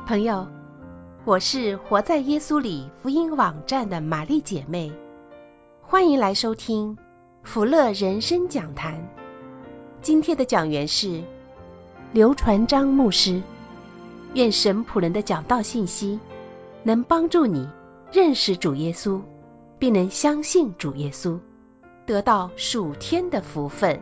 朋友，我是活在耶稣里福音网站的玛丽姐妹，欢迎来收听福乐人生讲坛。今天的讲员是刘传章牧师。愿神仆人的讲道信息能帮助你认识主耶稣，并能相信主耶稣，得到属天的福分。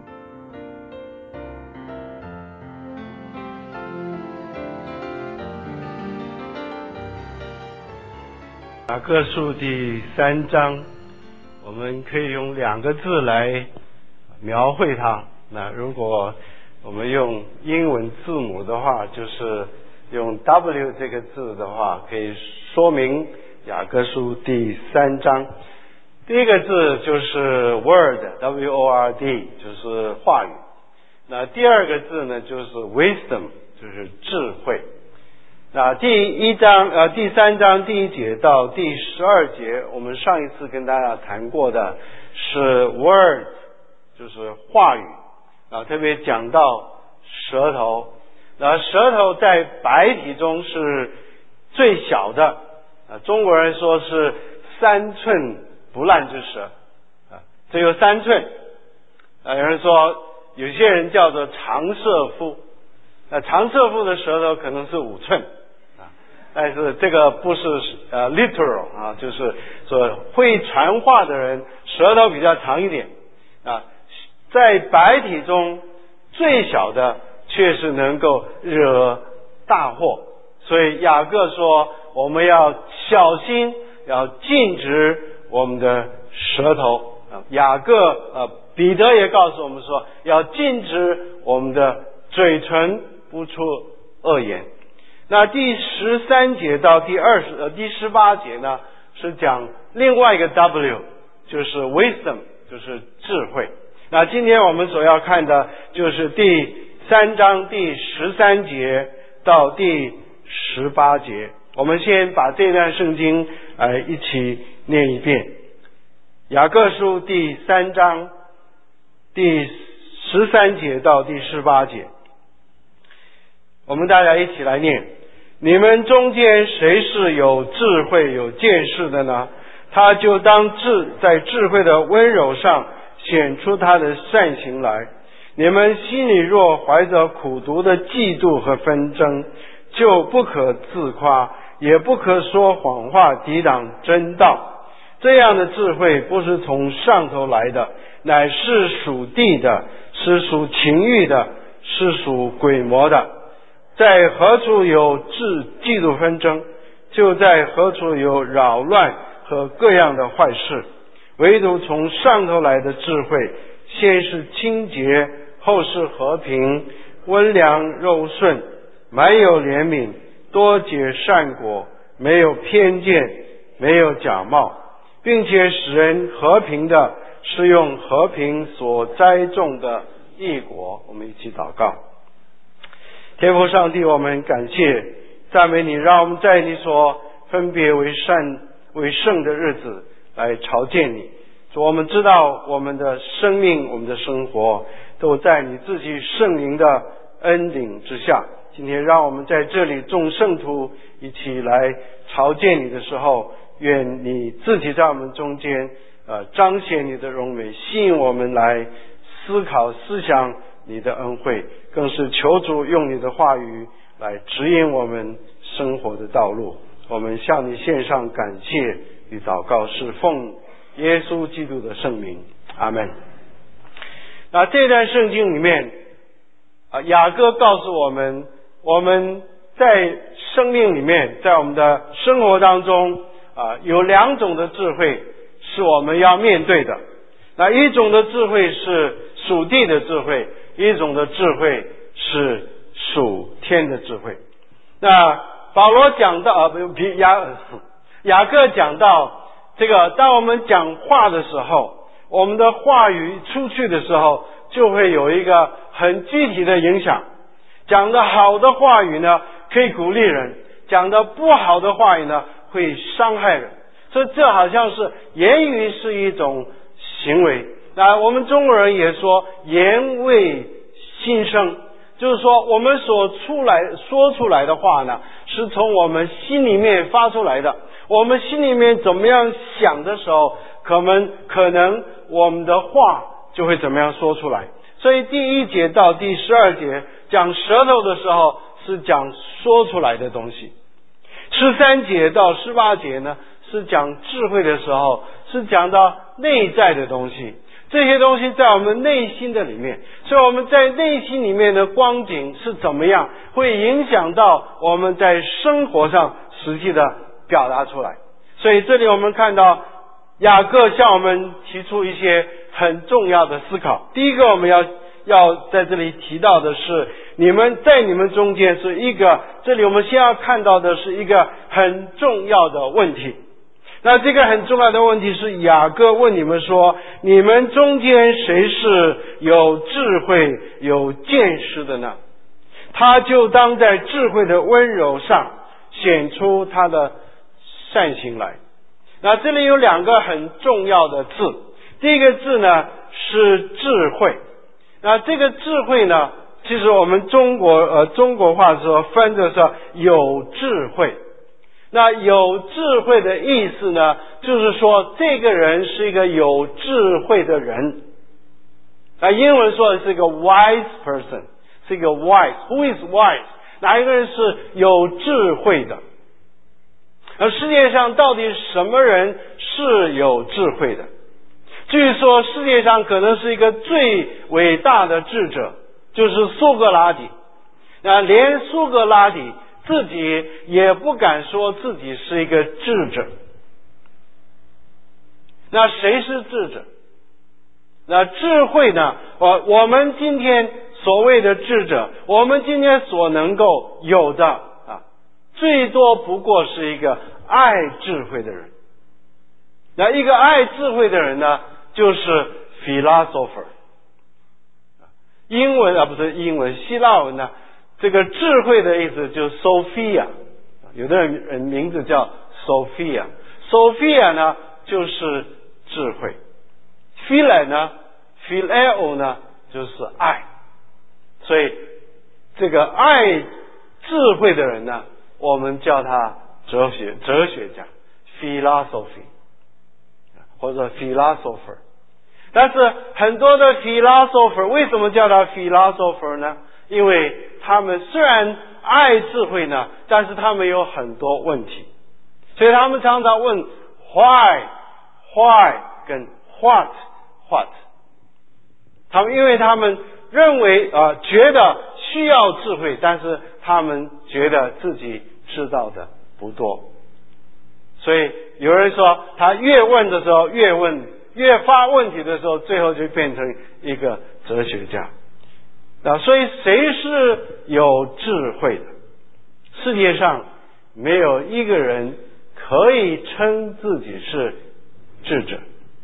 雅各书第3章，我们可以用2个字来描绘它。那如果我们用英文字母的话，就是用 W 这个字的话，可以说明雅各书第3章。第一个字就是 word W-O-R-D， 就是话语。那第二个字呢，就是 wisdom， 就是智慧。那第3章第1节到第12节，我们上一次跟大家谈过的是 word， 就是话语特别讲到舌头。那舌头在白体中是最小的中国人说是3寸不烂之舌只有3寸有人说有些人叫做长舌妇，那长舌妇的舌头可能是5寸但是这个不是literal就是说会传话的人舌头比较长一点在白体中最小的却是能够惹大祸，所以雅各说我们要小心，要禁止我们的舌头。彼得也告诉我们说要禁止我们的嘴唇不出恶言。那第13节到第18节呢，是讲另外一个 W， 就是 wisdom， 就是智慧。那今天我们所要看的就是第3章第13节到第18节。我们先把这段圣经一起念一遍。雅各书第3章第13节到第18节，我们大家一起来念。你们中间谁是有智慧有见识的呢？他就当在智慧的温柔上显出他的善行来。你们心里若怀着苦毒的嫉妒和纷争，就不可自夸，也不可说谎话抵挡真道。这样的智慧不是从上头来的，乃是属地的，是属情欲的，是属鬼魔的。在何处有嫉妒纷争，就在何处有扰乱和各样的坏事。唯独从上头来的智慧，先是清洁，后是和平，温良柔顺，满有怜悯，多结善果，没有偏见，没有假冒，并且使人和平的是用和平所栽种的义果。我们一起祷告。天父上帝，我们感谢赞美你，让我们在你所分别为圣的日子来朝见你。主，我们知道我们的生命，我们的生活都在你自己圣灵的恩领之下。今天让我们在这里众圣徒一起来朝见你的时候，愿你自己在我们中间彰显你的荣美，吸引我们来思考思想你的恩惠，更是求主用你的话语来指引我们生活的道路。我们向你献上感谢与祷告，是奉耶稣基督的圣名，阿们。那这段圣经里面雅各告诉我们，我们在生命里面，在我们的生活当中有2种的智慧是我们要面对的。那一种的智慧是属地的智慧，一种的智慧是属天的智慧。那保罗讲到雅各讲到这个，当我们讲话的时候，我们的话语出去的时候，就会有一个很具体的影响。讲的好的话语呢，可以鼓励人；讲的不好的话语呢，会伤害人。所以这好像是言语是一种行为。那我们中国人也说言为心声， 就是说我们说出来的话呢，是从我们心里面发出来的。我们心里面怎么样想的时候，可能我们的话就会怎么样说出来。所以第1节到第12节讲舌头的时候，是讲说出来的东西。13节到18节呢，是讲智慧的时候，是讲到内在的东西。这些东西在我们内心的里面，所以我们在内心里面的光景是怎么样，会影响到我们在生活上实际的表达出来。所以这里我们看到雅各向我们提出一些很重要的思考。第一个我们要在这里提到的是，你们中间是一个，这里我们先要看到的是一个很重要的问题。那这个很重要的问题是，雅各问你们说，你们中间谁是有智慧有见识的呢？他就当在智慧的温柔上显出他的善行来。那这里有2个很重要的字，第一个字呢是智慧。那这个智慧呢，其实我们中国话说翻的是有智慧。那有智慧的意思呢，就是说这个人是一个有智慧的人。那英文说的是一个 wise person， 是一个 wise。Who is wise？ 哪一个人是有智慧的？而世界上到底什么人是有智慧的？据说世界上可能是一个最伟大的智者，就是苏格拉底。那连苏格拉底自己也不敢说自己是一个智者。那谁是智者？那智慧呢？我们今天所谓的智者，我们今天所能够有的最多不过是一个爱智慧的人。那一个爱智慧的人呢，就是 philosopher。希腊文呢，这个智慧的意思就是 Sophia， 有的人名字叫 Sophia 呢就是智慧。Phileo 呢就是爱。所以这个爱智慧的人呢，我们叫他哲学家 philosophy 或者 philosopher。但是很多的 philosopher 为什么叫他 philosopher 呢？因为他们虽然爱智慧呢，但是他们有很多问题，所以他们常常问 why 跟 what。因为他们认为觉得需要智慧，但是他们觉得自己知道的不多。所以有人说他越问的时候越发问题的时候，最后就变成一个哲学家。所以谁是有智慧的？世界上没有一个人可以称自己是智者。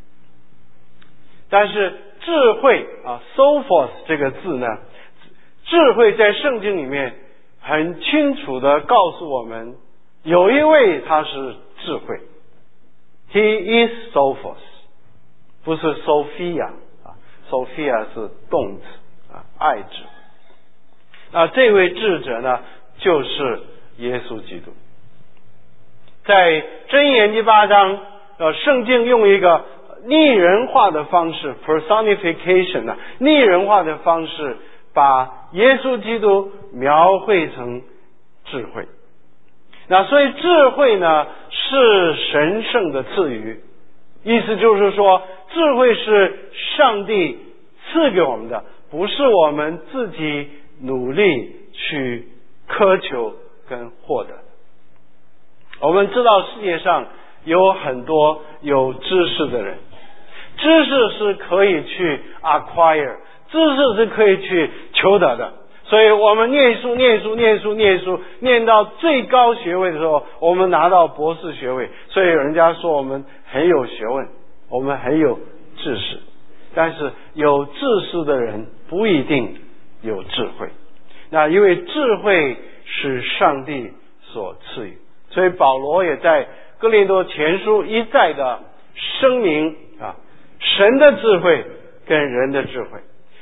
但是智慧sophos 这个字呢，智慧在圣经里面很清楚的告诉我们，有一位他是智慧。He is sophos， 不是 Sophia，Sophia 是动词爱智慧。那这位智者呢，就是耶稣基督。在箴言第8章，圣经用一个拟人化的方式 personification 拟人化的方式，把耶稣基督描绘成智慧。那所以智慧呢，是神圣的赐予，意思就是说，智慧是上帝赐给我们的，不是我们自己努力去苛求跟获得的。我们知道世界上有很多有知识的人，知识是可以去 acquire， 知识是可以去求得的。所以我们念书念到最高学位的时候，我们拿到博士学位，所以人家说我们很有学问，我们很有知识。但是有知识的人不一定有智慧，那因为智慧是上帝所赐予。所以保罗也在哥林多前书一再的声明神的智慧跟人的智慧。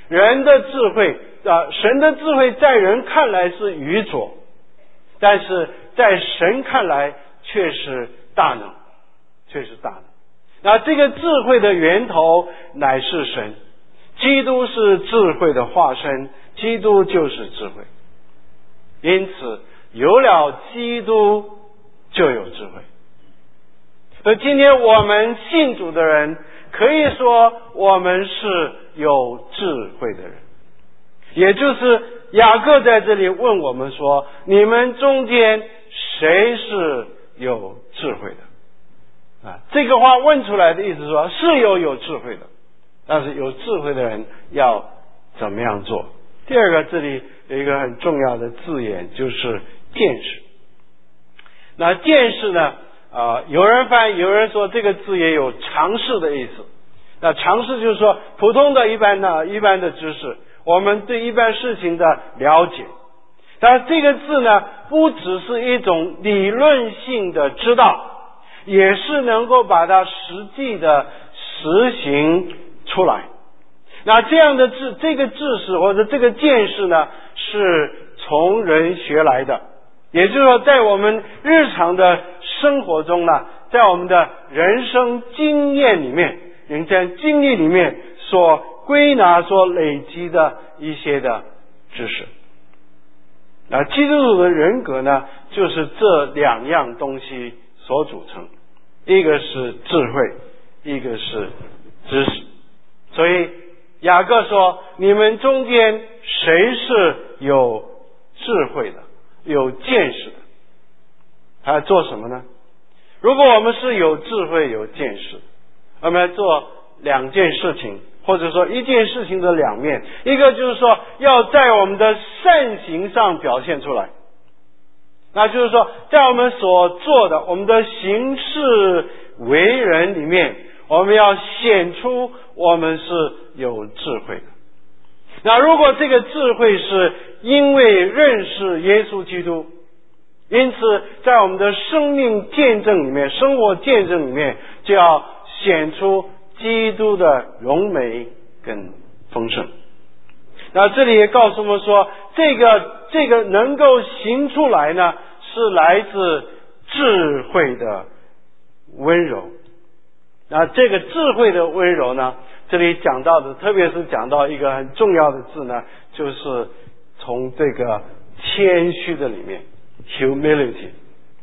人的智慧神的智慧在人看来是愚拙，但是在神看来却是大能，却是大能。那这个智慧的源头乃是神，基督是智慧的化身，基督就是智慧。因此有了基督就有智慧。所以今天我们信主的人可以说我们是有智慧的人，也就是雅各在这里问我们说，你们中间谁是有智慧的？这个话问出来的意思说是有智慧的，但是有智慧的人要怎么样做？第二个，这里有一个很重要的字眼，就是见识。那见识呢有人翻译，有人说这个字也有常识的意思。那常识就是说普通的一般的知识，我们对一般事情的了解。但是这个字呢，不只是一种理论性的知道，也是能够把它实际的实行出来。那这样的这个知识或者这个见识呢，是从人学来的。也就是说，在我们日常的生活中呢，在我们的人生经验里面，人生经历里面所归纳、所累积的一些的知识。那基督徒的人格呢，就是这两样东西所组成，一个是智慧，一个是知识。所以雅各说，你们中间谁是有智慧的，有见识的？他要做什么呢？如果我们是有智慧有见识，我们要做两件事情，或者说一件事情的两面。一个就是说要在我们的善行上表现出来，那就是说在我们所做的我们的行事为人里面，我们要显出我们是有智慧的。那如果这个智慧是因为认识耶稣基督，因此在我们的生命见证里面，生活见证里面，就要显出基督的荣美跟丰盛。那这里也告诉我们说，这个能够行出来呢，是来自智慧的温柔。那这个智慧的温柔呢，这里讲到的，特别是讲到一个很重要的字呢，就是从这个谦虚的里面 humility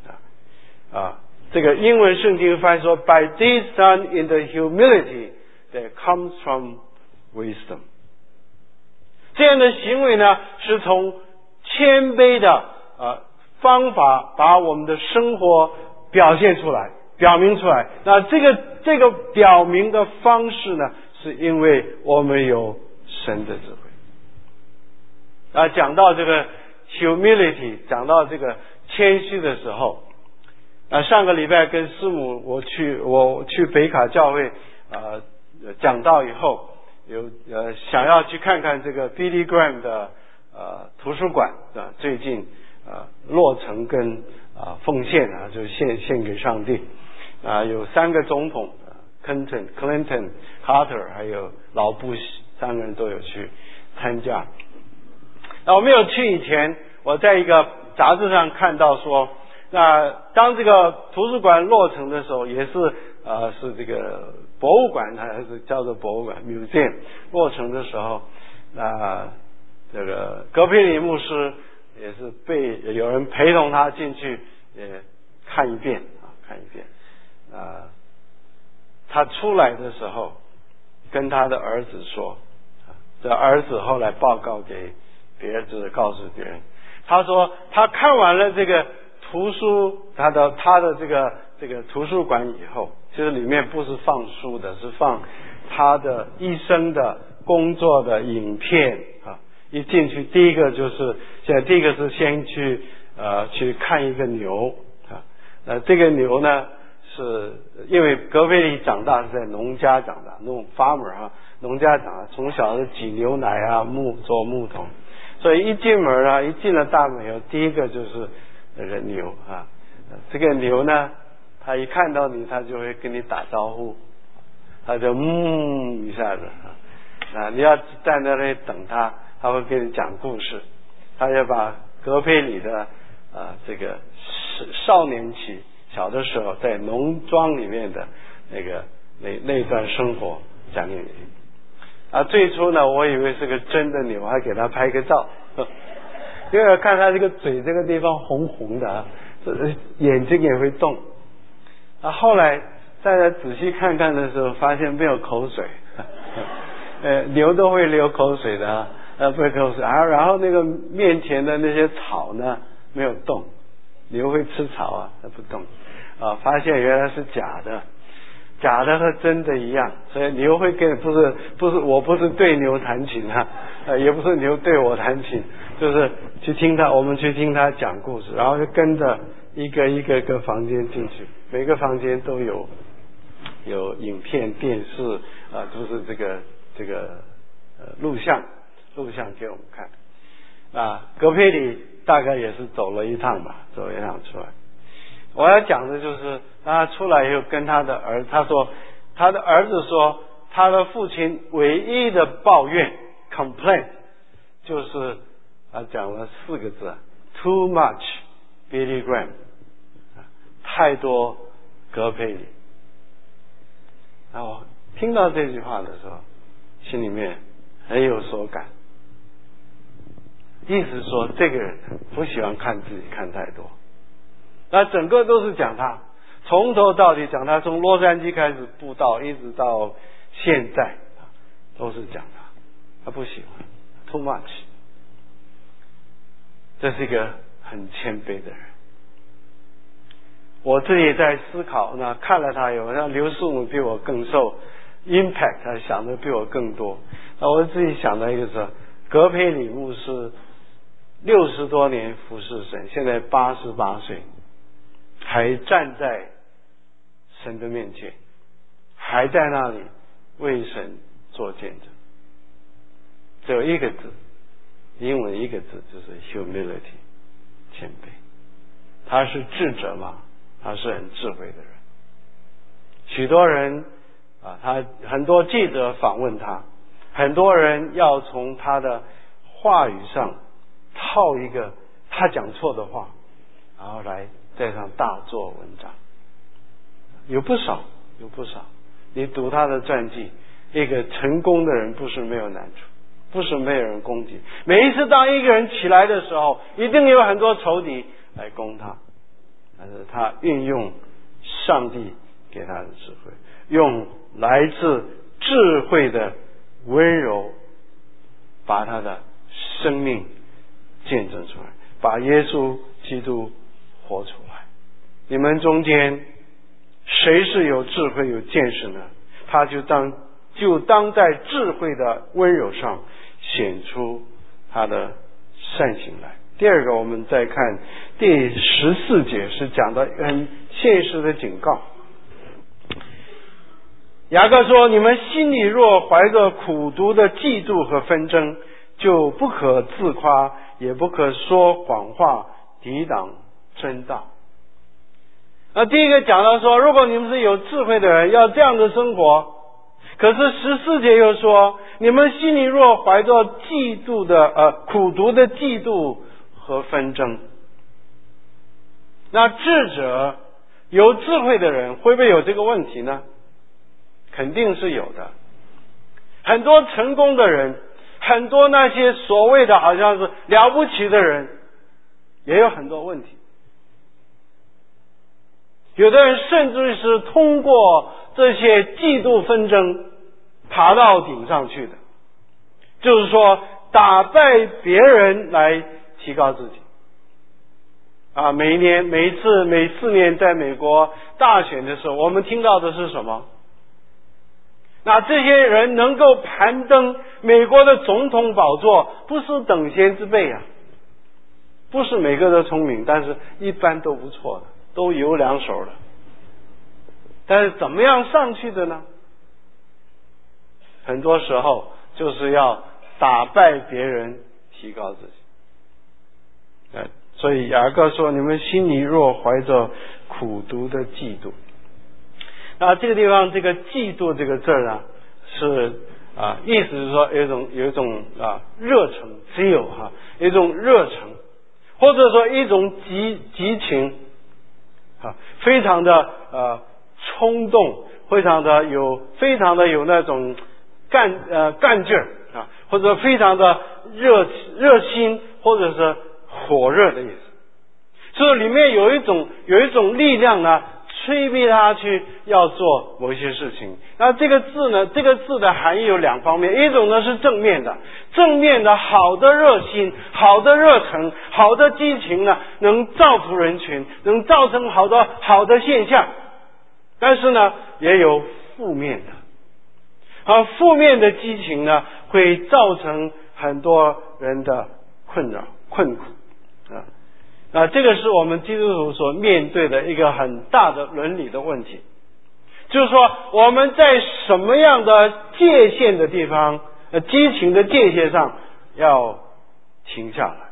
这个英文圣经翻译说 by this done in the humility that comes from wisdom。 这样的行为呢，是从谦卑的方法把我们的生活表现出来，表明出来。那这个表明的方式呢，是因为我们有神的智慧。讲到这个 humility， 讲到这个谦虚的时候，上个礼拜跟师母我去北卡教会讲道以后，想要去看看这个 Billy Graham 的图书馆最近落成跟奉献就是献给上帝有3个总统Clinton Carter 还有老布希3个人都有去参加。那我没有去以前，我在一个杂志上看到说，那当这个图书馆落成的时候，也是是这个博物馆还是叫做博物馆 museum 落成的时候，这个葛培理牧师也是被有人陪同他进去也看一遍。他出来的时候跟他的儿子说，这儿子后来报告给别人，就是告诉别人，他说他看完了这个图书，他的这个图书馆以后，其实里面不是放书的，是放他的一生的工作的影片一进去第一个是先去看一个牛这个牛呢，是因为葛培理长大是在农家长大，那种 farmer 农家长大，从小是挤牛奶做木桶，所以一进门一进了大门以后，第一个就是那个牛这个牛呢，他一看到你，他就会跟你打招呼，他就一下子你要站在那里等他，他会给你讲故事。他要把葛培理的这个少年期小的时候在农庄里面的那段生活讲给你听。最初呢，我以为是个真的牛，还给他拍个照，因为我看他这个嘴这个地方红红的，眼睛也会动。后来再仔细看看的时候，发现没有口水，牛都会流口水的，不会口水然后那个面前的那些草呢没有动，牛会吃草它不动发现原来是假的。假的和真的一样，所以牛会跟我不是对牛弹琴也不是牛对我弹琴，就是我们去听他讲故事，然后就跟着一个房间进去，每个房间都有影片、电视就是这个录像给我们看葛培理大概也是走了一趟出来。我要讲的就是他出来以后跟他的儿子，他说他的儿子说他的父亲唯一的抱怨 complaint 就是他讲了4个字 too much Billy Graham 太多葛培理。然后听到这句话的时候心里面很有所感，意思说这个人不喜欢看自己看太多。那整个都是讲他，从头到底讲他，从洛杉矶开始布道一直到现在都是讲他不喜欢 too much。 这是一个很谦卑的人。我自己在思考，看了他以后，像刘树姆比我更受 impact， 他想的比我更多。我自己想到一个是葛培理牧师60多年服侍神，现在88岁，还站在神的面前，还在那里为神做见证。只有一个字，英文一个字，就是 humility， 谦卑。他是智者吗？他是很智慧的人。许多人他很多记者访问他，很多人要从他的话语上套一个他讲错的话，然后来在上大做文章。有不少。你读他的传记，一个成功的人不是没有难处，不是没有人攻击。每一次当一个人起来的时候，一定有很多仇敌来攻他，但是他运用上帝给他的智慧，用来自智慧的温柔，把他的生命见证出来，把耶稣基督活出来。你们中间谁是有智慧有见识呢？他就当在智慧的温柔上显出他的善行来。第二个，我们再看第14节，是讲到很现实的警告。雅各说，你们心里若怀着苦毒的嫉妒和纷争，就不可自夸，也不可说谎话，抵挡真道。那第一个讲到说，如果你们是有智慧的人，要这样的生活。可是14节又说，你们心里若怀着嫉妒的苦毒的嫉妒和纷争。那智者有智慧的人会不会有这个问题呢？肯定是有的。很多成功的人，很多那些所谓的好像是了不起的人，也有很多问题。有的人甚至是通过这些嫉妒纷争爬到顶上去的，就是说打败别人来提高自己。每4年在美国大选的时候，我们听到的是什么？那这些人能够攀登美国的总统宝座，不是等闲之辈不是每个都聪明，但是一般都不错的，都有2手的。但是怎么样上去的呢？很多时候就是要打败别人，提高自己。所以雅各说，你们心里若怀着苦毒的嫉妒。那这个地方这个嫉妒这个字是意思是说有一种热忱，只有一种热忱，或者说一种激情非常的冲动，非常的有那种干劲儿或者非常的热心，或者是火热的意思。所以里面有一种力量呢，催逼他去要做某一些事情。那这个字的含义有两方面，一种呢是正面的好的热心、好的热忱、好的激情呢，能造福人群，能造成好的现象。但是呢，也有负面的，负面的激情呢，会造成很多人的困苦这个是我们基督徒所面对的一个很大的伦理的问题，就是说我们在什么样的界限的地方，激情的界限上要停下来。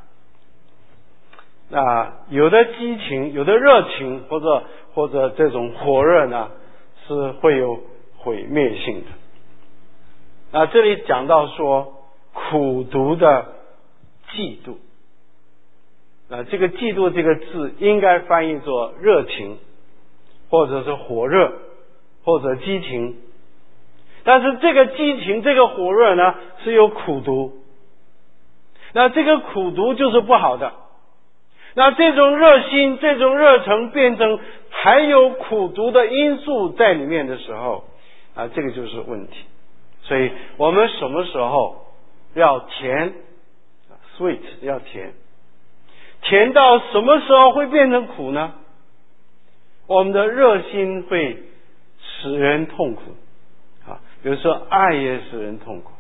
那有的激情，有的热情，或者这种火热呢，是会有毁灭性的。那这里讲到说苦毒的嫉妒，这个嫉妒这个字应该翻译作热情，或者是火热，或者激情。但是这个激情这个火热呢，是有苦毒，那这个苦毒就是不好的。那这种热心，这种热忱变成还有苦毒的因素在里面的时候这个就是问题。所以我们什么时候要甜 sweet 要甜到什么时候会变成苦呢？我们的热心会使人痛苦比如说爱也使人痛苦，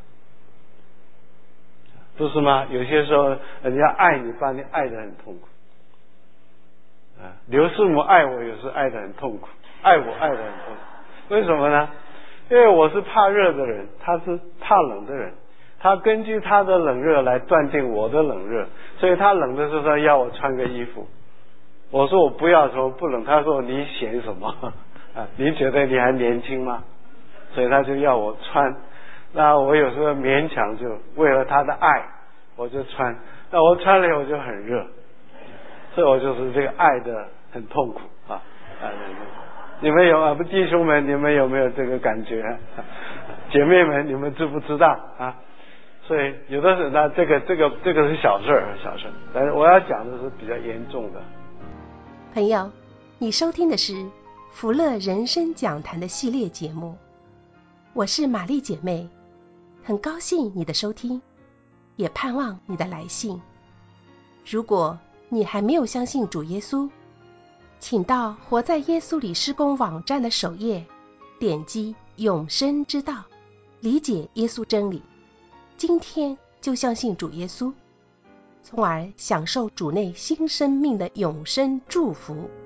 不是吗？有些时候人家爱你，把你爱得很痛苦刘师母爱我也是爱得很痛苦，爱我爱得很痛苦。为什么呢？因为我是怕热的人，他是怕冷的人，他根据他的冷热来断定我的冷热，所以他冷的时候他要我穿个衣服，我说我不要，说不冷，他说你嫌什么你觉得你还年轻吗？所以他就要我穿，那我有时候勉强就为了他的爱我就穿，那我穿了以后就很热，所以我就是这个爱的很痛苦你们有弟兄们，你们有没有这个感觉姐妹们，你们知不知道所以有的时候这个是小事，但是我要讲的是比较严重的。 朋友，你收听的是福乐人生讲坛的系列节目，我是玛丽姐妹，很高兴你的收听，也盼望你的来信。如果你还没有相信主耶稣，请到活在耶稣里施工网站的首页，点击永生之道，理解耶稣真理，今天就相信主耶稣，从而享受主内新生命的永生祝福。